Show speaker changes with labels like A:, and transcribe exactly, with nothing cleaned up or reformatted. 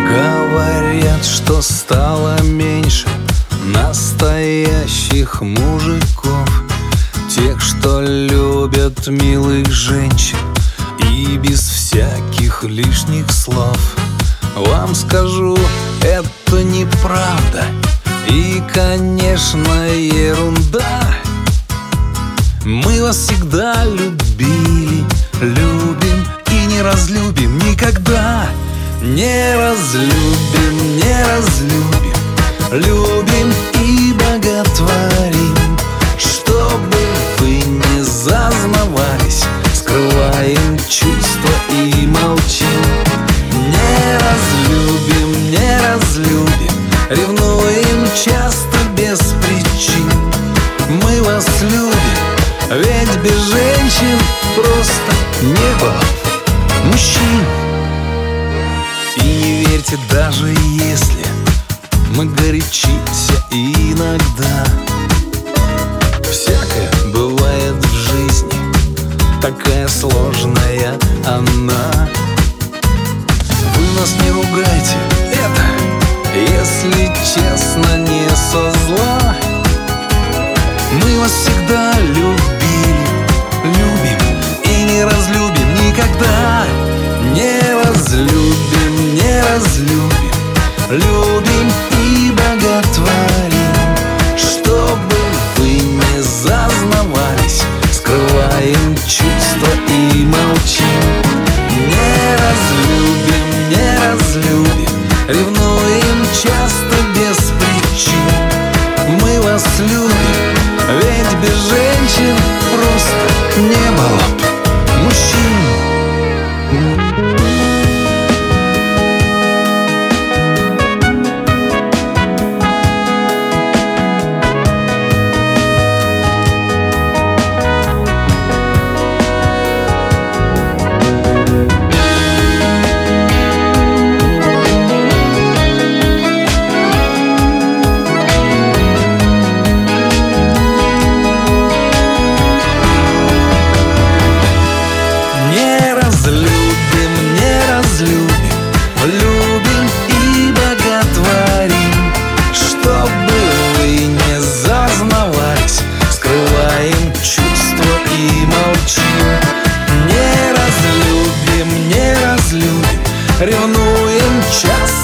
A: Говорят, что стало меньше настоящих мужиков, тех, что любят милых женщин и без всяких лишних слов. Вам скажу, это неправда и, конечно, ерунда. Мы вас всегда любили, любим и не разлюбим никогда. Не разлюбим, не разлюбим, любим и боготворим. Чтобы вы не зазнавались, скрываем чувства и молчим. Не разлюбим, не разлюбим, ревнуем часто без причин. Мы вас любим, ведь без женщин просто не было мужчин. И не верьте, даже если мы горячимся иногда. Всякое бывает в жизни, такая сложная она. Вы нас не ругайте, это, если честно, не со зла. Мы вас всегда любили, любим и не разлюбим никогда. Не разлюбим, не разлюбим, любим и боготворим. Чтобы вы не зазнавались, скрываем чувства и молчим. Не разлюбим, не разлюбим, ревнуем часто без причин. Мы вас любим, ведь без женщин просто не было б мужчин. Любим и боготворим. Чтобы вы не зазнавались, скрываем чувства и молчим. Не разлюбим, не разлюбим, ревнуем часто